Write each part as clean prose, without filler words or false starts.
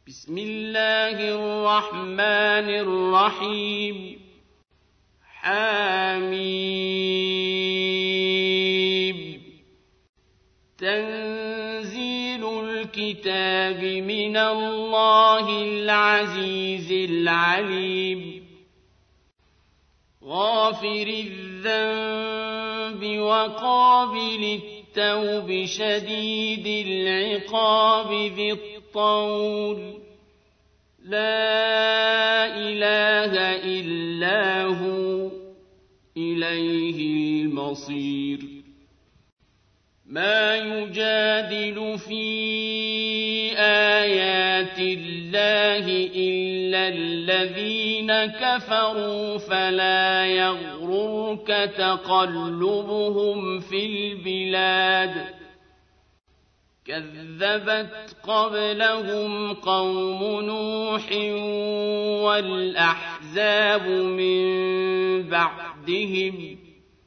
بسم الله الرحمن الرحيم حميم تنزيل الكتاب من الله العزيز العليم غافر الذنب وقابل التوب شديد العقاب ذي الطول لا إله إلا هو إليه المصير ما يجادل في آيات الله إلا الذين كفروا فلا يغررك تقلبهم في البلاد كذبت قبلهم قوم نوح والأحزاب من بعدهم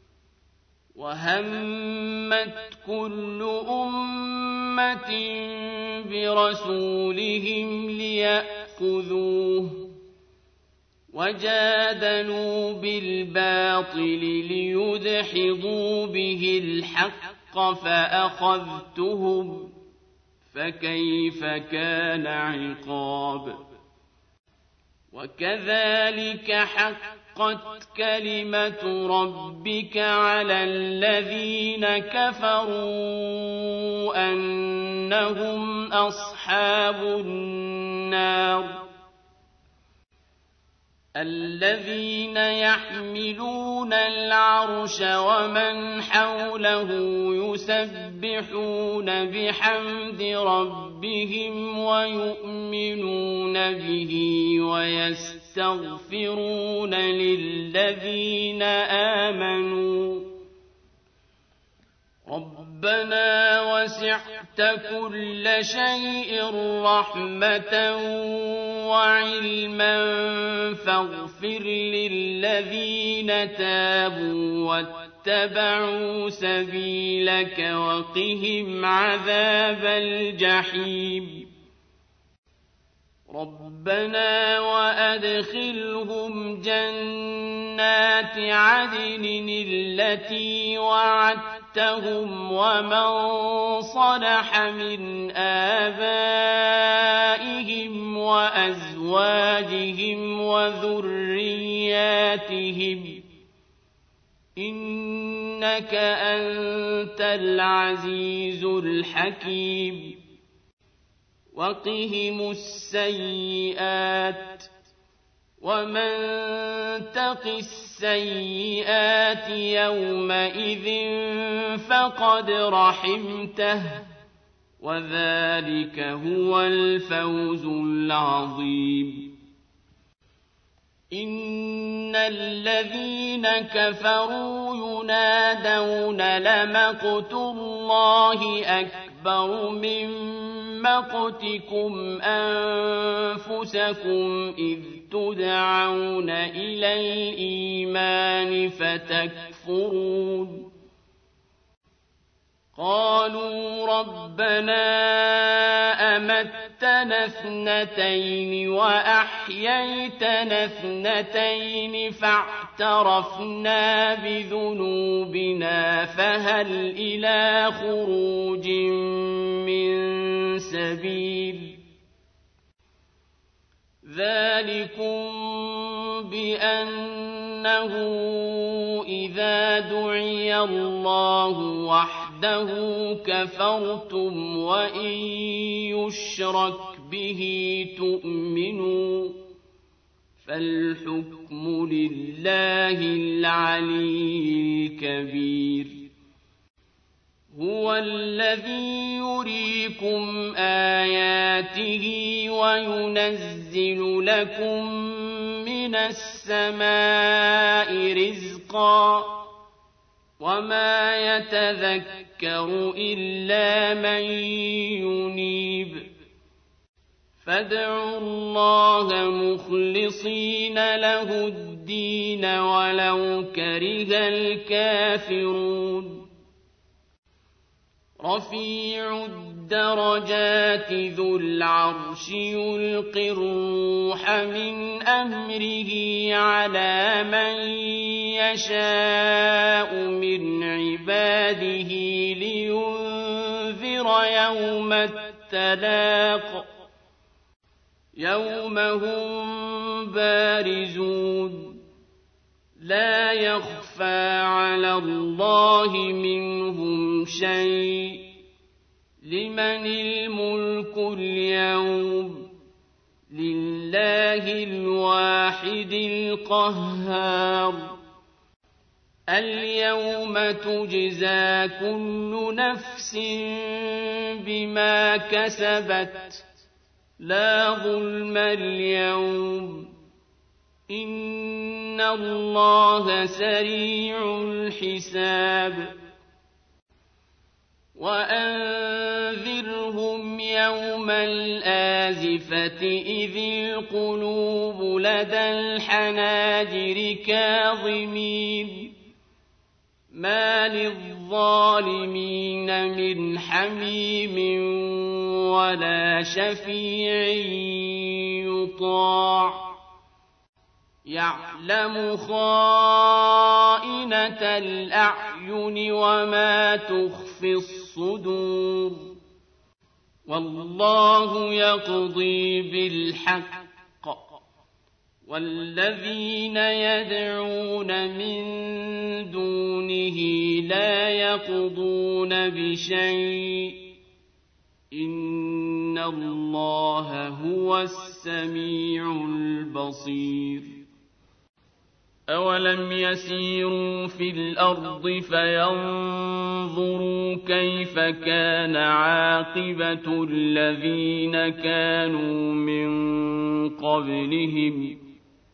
وهمت كل أمة برسولهم ليأخذوه وجادلوا بالباطل ليدحضوا به الحق فأخذتهم فكيف كان عقاب وكذلك حقت كلمة ربك على الذين كفروا أنهم أصحاب النار الذين يحملون العرش ومن حوله يسبحون بحمد ربهم ويؤمنون به ويستغفرون للذين آمنوا ربنا وسعت كل شيء رحمة وعلما فاغفر للذين تابوا واتبعوا سبيلك وقهم عذاب الجحيم ربنا وأدخلهم جنات عدن التي وعدتهم ومن صلح من آبائهم وأزواجهم وذرياتهم إنك أنت العزيز الحكيم وقهم السيئات ومن تق السيئات يومئذ فقد رحمته وذلك هو الفوز العظيم إن الذين كفروا ينادون لمقت الله أكبر من مقتكم أنفسكم إذ تدعون إلى الإيمان فتكفرون قالوا ربنا أمتنا اثنتين وأحييتنا اثنتين فاعترفنا بذنوبنا فهل إلى خروج من سبيل ذلكم بأنه إذا دعي الله وحده كفرتم وإن يشرك به تؤمنوا فالحكم لله العلي الكبير هو الذي يريكم آياته وينزل لكم من السماء رزقا وما يتذكر إلا من ينيب فادعوا الله مخلصين له الدين ولو كره الكافرون رفيع الدرجات ذو العرش يلقي الروح من أمره على من يشاء من عباده لينذر يوم التلاق يوم هم بارزون لا يخفى على الله منهم شيء لمن الملك اليوم لله الواحد القهار اليوم تجزى كل نفس بما كسبت لا ظلم اليوم إن الله سريع الحساب وأنذرهم يوم الآزفة إذ القلوب لدى الحناجر كاظمين ما للظالمين من حميم ولا شفيع يطاع يعلم خائنة الأعين وما تخفي الصدور والله يقضي بالحق والذين يدعون من دونه لا يقضون بشيء إن الله هو السميع البصير أولم يسيروا في الأرض فينظروا كيف كان عاقبة الذين كانوا من قبلهم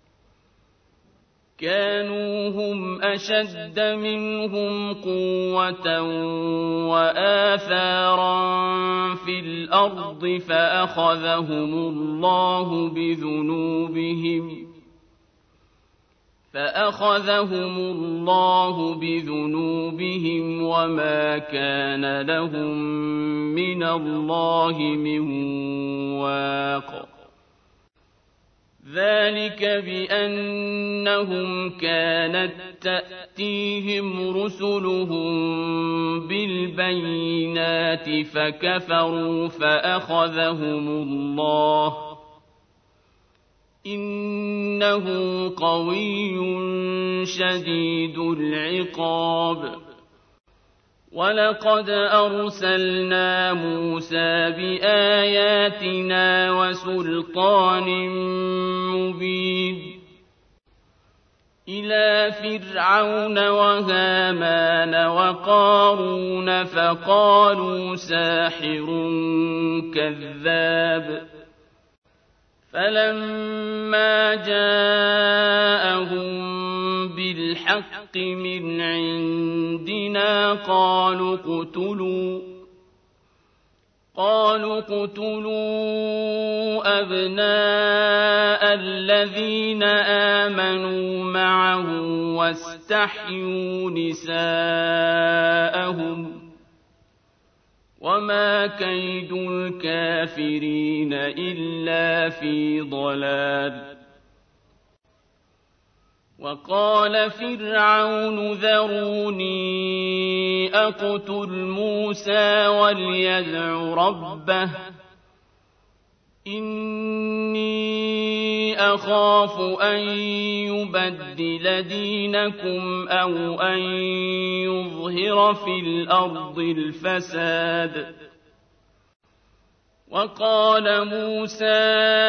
كانوا هم أشد منهم قوة وآثارا في الأرض فأخذهم الله بذنوبهم وما كان لهم من الله من واق ذلك بأنهم كانت تأتيهم رسلهم بالبينات فكفروا فأخذهم الله إنه قوي شديد العقاب ولقد أرسلنا موسى بآياتنا وسلطان مبين إلى فرعون وهامان وقارون فقالوا ساحر كذاب فلما جاءهم بالحق من عندنا قالوا اقتلوا أبناء الذين آمنوا معه واستحيوا نساءهم وما كيد الكافرين إلا في ضلال وقال فرعون ذروني أقتل موسى وليدع ربه إني أخاف أن يبدل دينكم أو أن يظهر في الأرض الفساد وقال موسى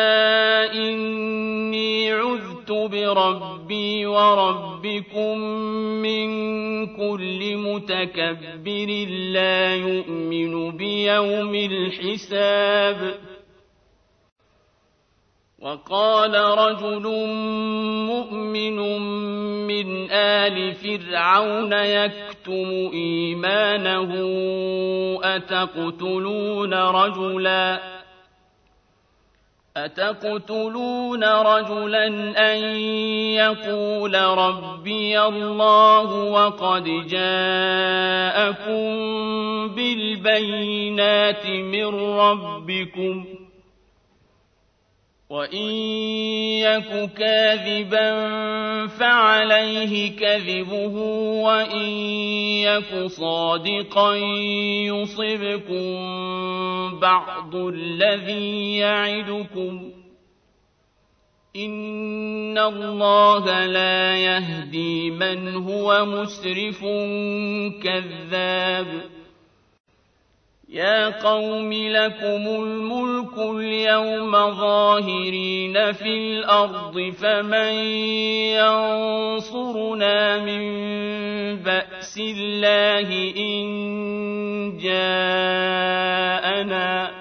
إني عذت بربي وربكم من كل متكبر لا يؤمن بيوم الحساب وقال رجل مؤمن من آل فرعون يكتم إيمانه أتقتلون رجلا أن يقول ربي الله وقد جاءكم بالبينات من ربكم وإن يك كاذبا فعليه كذبه وإن يك صادقا يصبكم بعض الذي يعدكم إن الله لا يهدي من هو مسرف كذاب يا قوم لكم الملك اليوم ظاهرين في الأرض فمن ينصرنا من بأس الله إن جاءنا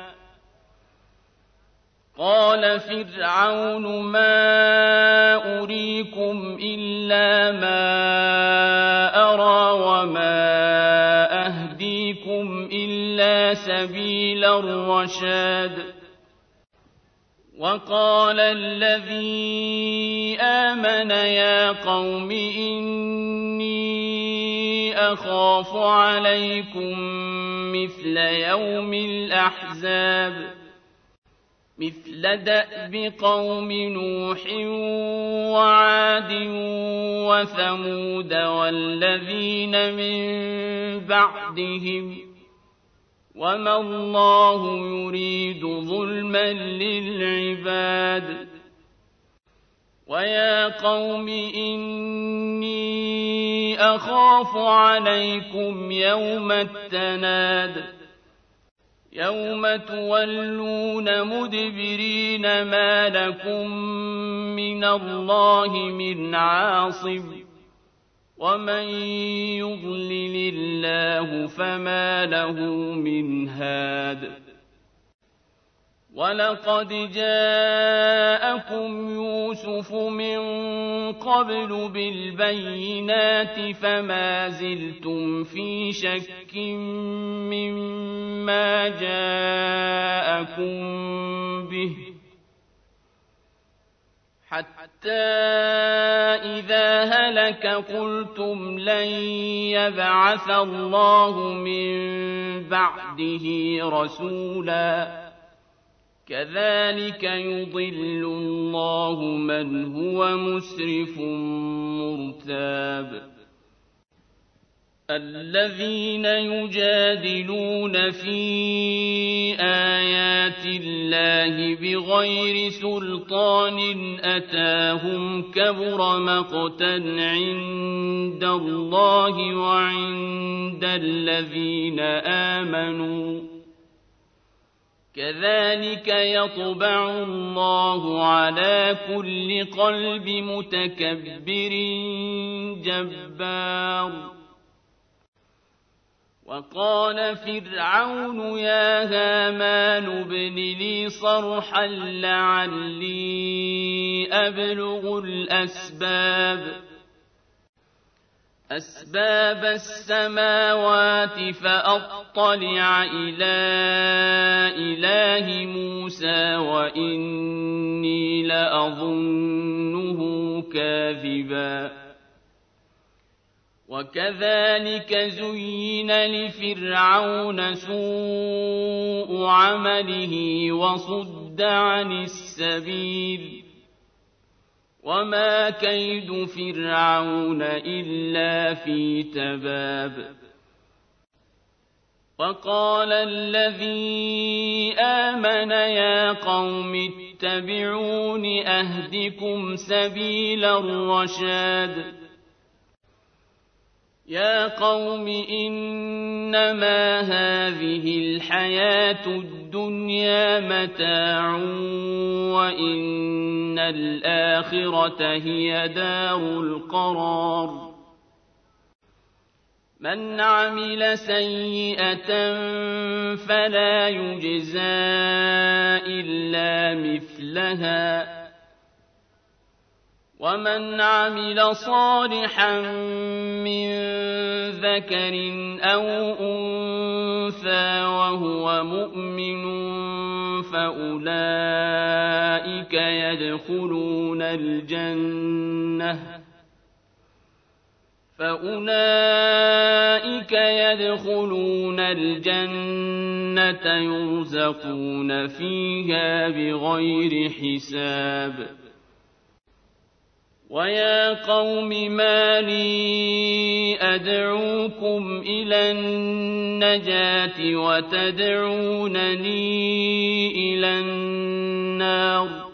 قال فرعون ما أريكم إلا ما أرى وما أهديكم إلا سبيل الرشاد وقال الذي آمن يا قوم إني أخاف عليكم مثل يوم الأحزاب مثل دأب قوم نوح وعاد وثمود والذين من بعدهم وما الله يريد ظلما للعباد ويا قوم إني أخاف عليكم يوم التناد يوم تولون مدبرين ما لكم من الله من عاصم ومن يضلل الله فما له من هاد ولقد جاءكم يوسف من قبل بالبينات فما زلتم في شك مما جاءكم به حتى إذا هلك قلتم لن يبعث الله من بعده رسولا كذلك يضل الله من هو مسرف مرتاب الذين يجادلون في آيات الله بغير سلطان أتاهم كبر مقتا عند الله وعند الذين آمنوا كذلك يطبع الله على كل قلب متكبر جبار وقال فرعون يا هامان ابن لي صرحا لعلي أبلغ أسباب السماوات فأطلع إلى إله موسى وإني لأظنه كاذبا وكذلك زين لفرعون سوء عمله وصد عن السبيل وما كيد فرعون إلا في تباب وقال الذي آمن يا قوم اتبعون أهدكم سبيل الرشاد يا قوم إنما هذه الحياة الدنيا متاع وإن الآخرة هي دار القرار من عمل سيئة فلا يجزى إلا مثلها ومن عمل صالحا من ذكر أو أنثى وهو مؤمن فأولئك فأولئك يدخلون الجنة يرزقون فيها بغير حساب ويا قوم ما لي أدعوكم إلى النجاة وتدعونني إلى النار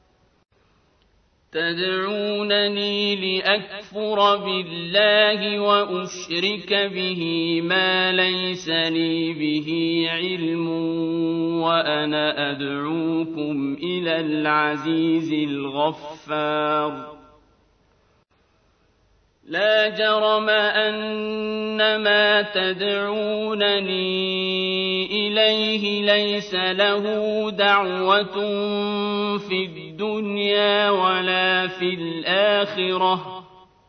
تدعونني لأكفر بالله وأشرك به ما ليس لي به علم وأنا أدعوكم إلى العزيز الغفار لا جرم أن ما تدعونني إليه ليس له دعوة في الدنيا ولا في الآخرة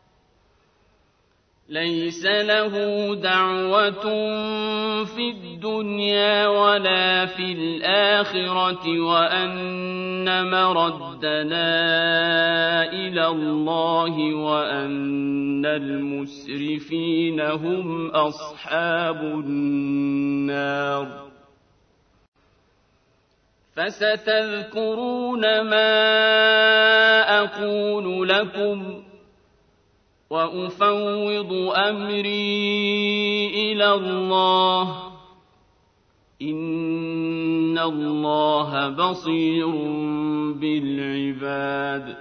ليس له دعوة في الدنيا ولا في الآخرة وأن مردنا إلى الله وأن المسرفين هم أصحاب النار فستذكرون ما أقول لكم وأفوض أمري إلى الله إن الله بصير بالعباد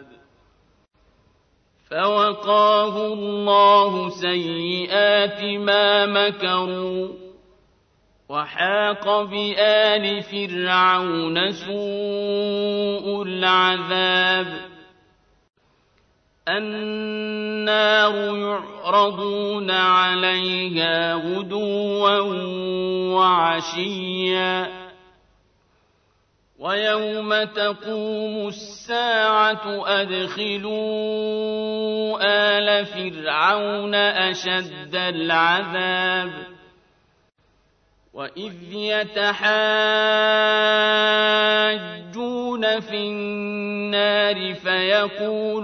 فوقاه الله سيئات ما مكروا وحاق بآل فرعون سوء العذاب النار يعرضون عليها غدوا وعشيا ويوم تقوم الساعة أدخلوا آل فرعون أشد العذاب وإذ يتحاجون في النار فيقول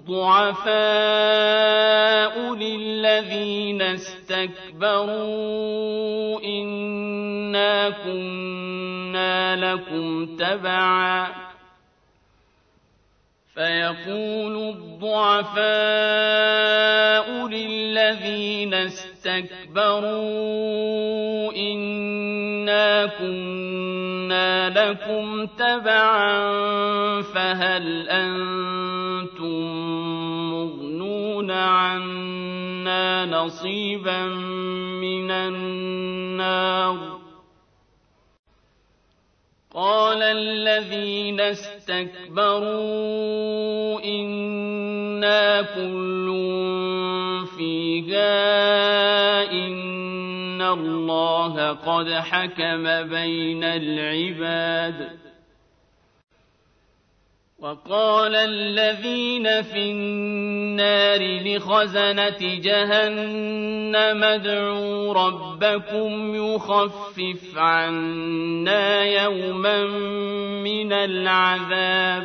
الضعفاء للذين استكبروا إنا كنا لكم تبعا فيقول الضعفاء للذين استكبروا إنا كنا لكم تبعا فهل أنتم مغنون عنا نصيبا من النار قال الذين استكبروا إنا كل فيها إن الله قد حكم بين العباد وقال الذين في النار لخزنة جهنم ادعوا ربكم يخفف عنا يوما من العذاب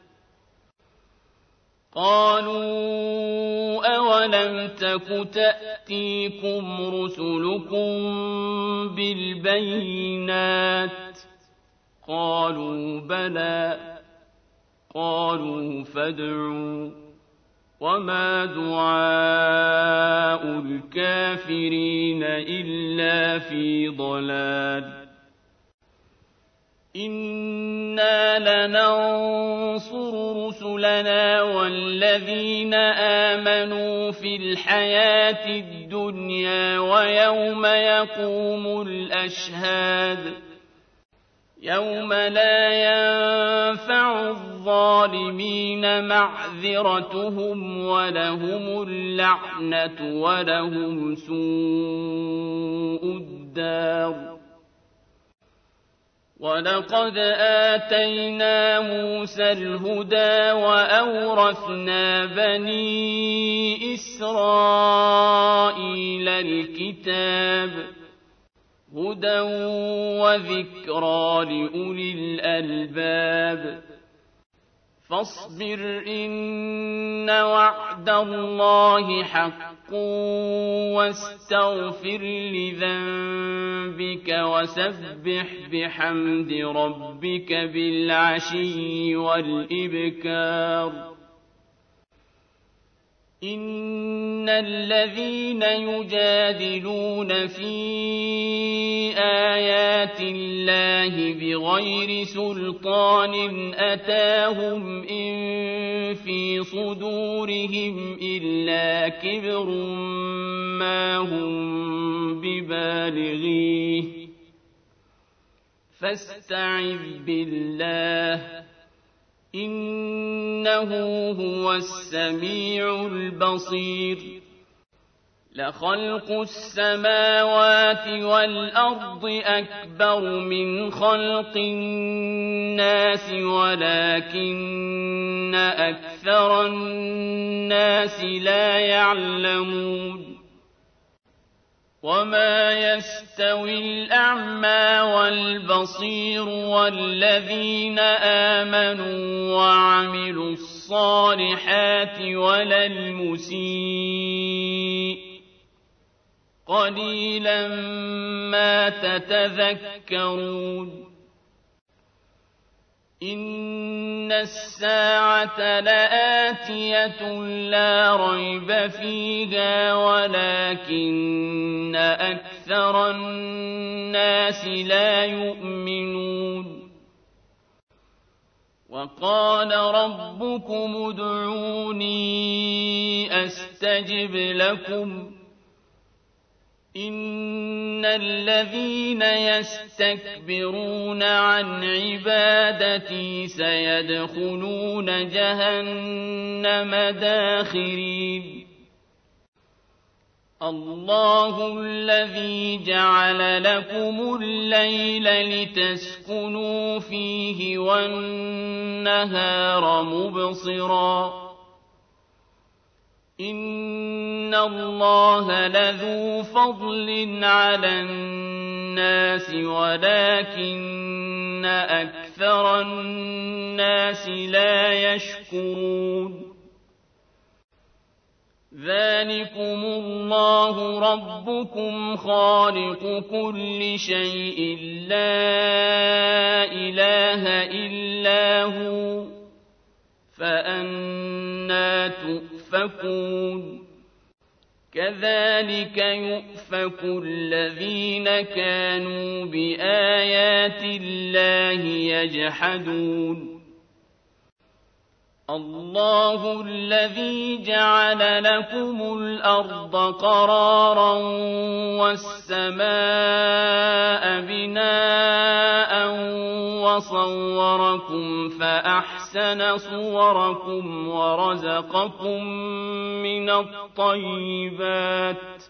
قالوا أولم تك تأتيكم رسلكم بالبينات قالوا بلى قالوا فادعوا وما دعاء الكافرين إلا في ضلال إنا لننصر رسلنا والذين آمنوا في الحياة الدنيا ويوم يقوم الأشهاد يوم لا ينفع الظالمين معذرتهم ولهم اللعنة ولهم سوء الدار ولقد آتينا موسى الهدى وأورثنا بني إسرائيل الكتاب هدى وذكرى لأولي الألباب فاصبر إن وعد الله حق واستغفر لذنبك وسبح بحمد ربك بالعشي والإبكار إن الذين يجادلون في آيات الله بغير سلطان أتاهم إن في صدورهم إلا كبر ما هم ببالغيه فاستعذ بالله إنه هو السميع البصير لخلق السماوات والأرض أكبر من خلق الناس ولكن أكثر الناس لا يعلمون وما يستوي الأعمى والبصير والذين آمنوا وعملوا الصالحات ولا المسيء قليلا ما تتذكرون إن الساعة لآتية لا ريب فيها ولكن أكثر الناس لا يؤمنون وقال ربكم ادعوني أستجب لكم إن الذين يستكبرون عن عبادتي سيدخلون جهنم داخرين الله الذي جعل لكم الليل لتسكنوا فيه والنهار مبصراً إن الله لذو فضل على الناس ولكن أكثر الناس لا يشكرون ذلكم الله ربكم خالق كل شيء لا إله إلا هو فأنى تؤفكون كذلك يؤفك الذين كانوا بآيات الله يجحدون الله الذي جعل لكم الأرض قرارا والسماء بناء وصوركم فأحسن صوركم ورزقكم من الطيبات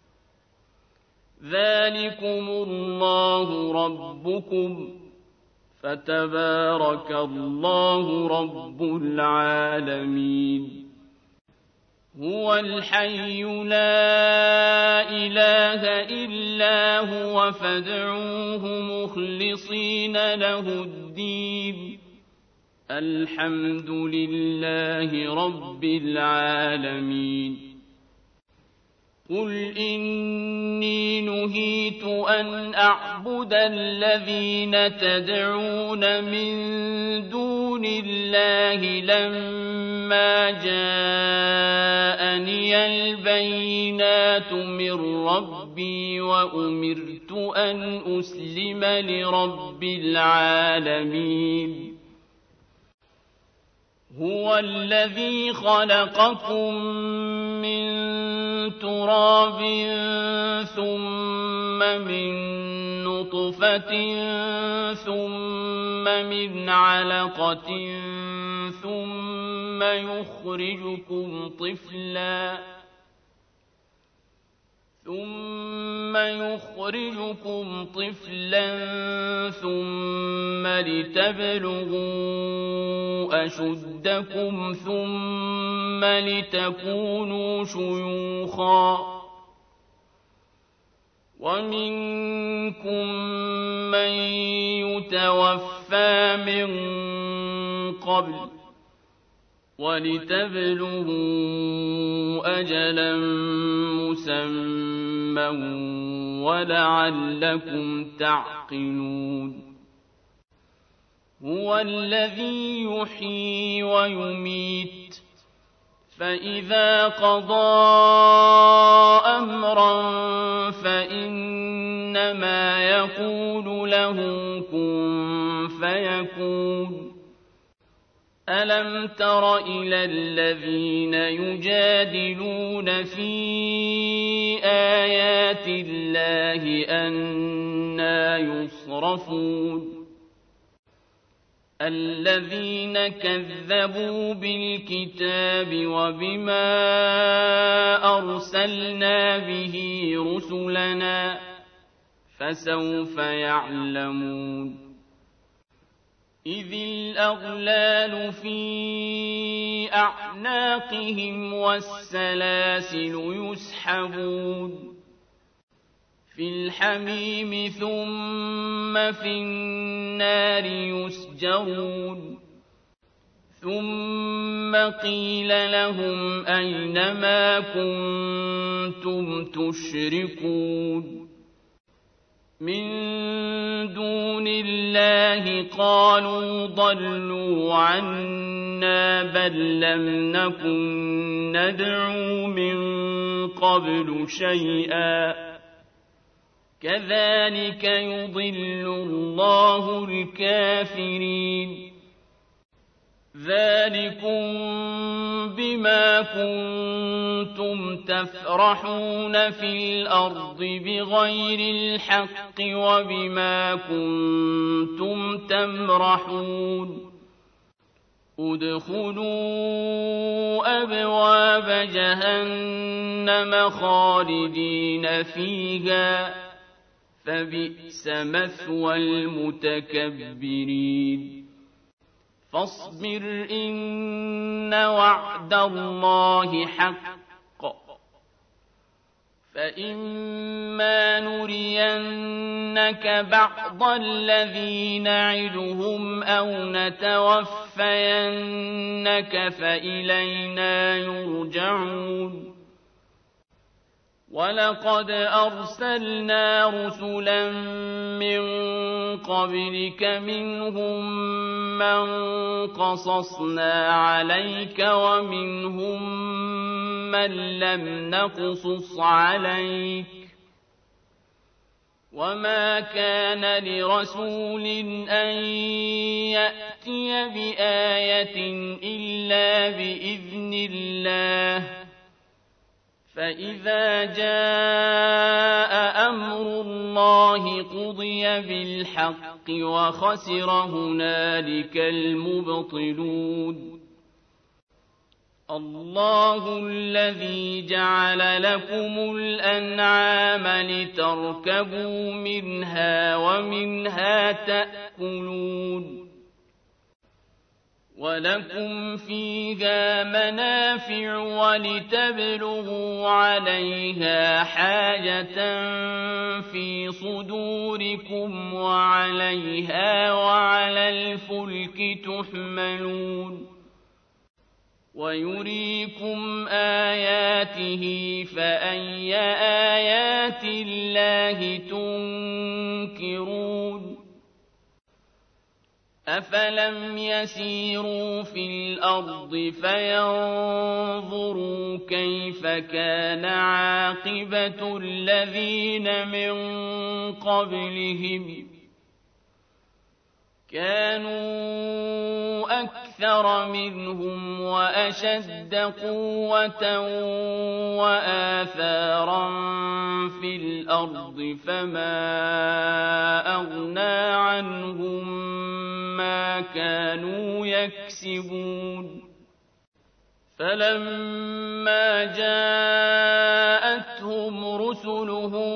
ذلكم الله ربكم فتبارك الله رب العالمين هو الحي لا إله إلا هو فادعوه مخلصين له الدين الحمد لله رب العالمين قل إني نهيت أن أعبد الذين تدعون من دون الله لما جاءني البينات من ربي وأمرت أن أسلم لرب العالمين هو الذي خلقكم من تراب ثم من نطفة ثم من علقة ثم يخرجكم طفلا ثم لتبلغوا أشدكم ثم لتكونوا شيوخا ومنكم من يتوفى من قبل ولتبلغوا أجلا مسمى ولعلكم تعقلون هو الذي يحيي ويميت فإذا قضى أمرا فإنما يقول له كن فيكون ألم تر إلى الذين يجادلون في آيات الله أنى يصرفون الذين كذبوا بالكتاب وبما أرسلنا به رسلنا فسوف يعلمون إذ الأغلال في أعناقهم والسلاسل يسحبون في الحميم ثم في النار يسجرون ثم قيل لهم أين ما كنتم تشركون من دون الله قالوا ضلوا عنا بل لم نكن ندعو من قبل شيئا كذلك يضل الله الكافرين ذلكم بما كنتم تفرحون في الأرض بغير الحق وبما كنتم تمرحون ادخلوا أبواب جهنم خالدين فيها فبئس مثوى المتكبرين فاصبر إن وعد الله حق فإما نرينك بعض الذي نعدهم أو نتوفينك فإلينا يرجعون ولقد أرسلنا رسلا من قبلك منهم من قصصنا عليك ومنهم من لم نقصص عليك وما كان لرسول أن يأتي بآية إلا بإذن الله فإذا جاء أمر الله قضي بالحق وخسر هنالك المبطلون الله الذي جعل لكم الأنعام لتركبوا منها ومنها تأكلون ولكم فيها منافع ولتبلغوا عليها حاجة في صدوركم وعليها وعلى الفلك تحملون ويريكم آياته فأي آيات الله تنكرون أفلم يسيروا في الأرض فينظروا كيف كان عاقبة الذين من قبلهم كانوا أكثر منهم وأشد قوة وآثارا في الأرض فما أغنى عنهم ما كانوا يكسبون فلما جاءتهم رسلهم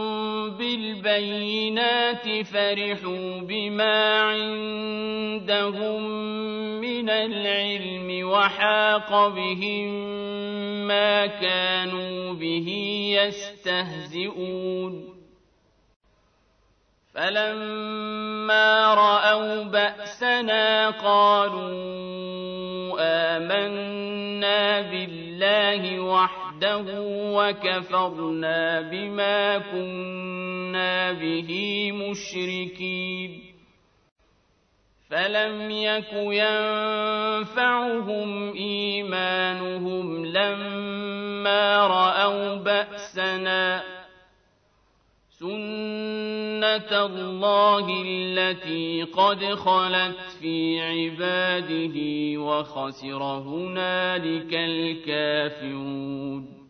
بالبينات فرحوا بما عندهم من العلم وحاق بهم ما كانوا به يستهزئون فلما رأوا بأسنا قالوا آمنا بالله وحده وكفرنا بما كنا به مشركين فلم يك ينفعهم إيمانهم لما رأوا بأسنا سنة الله التي قد خلت في عباده وخسر هنالك الكافرون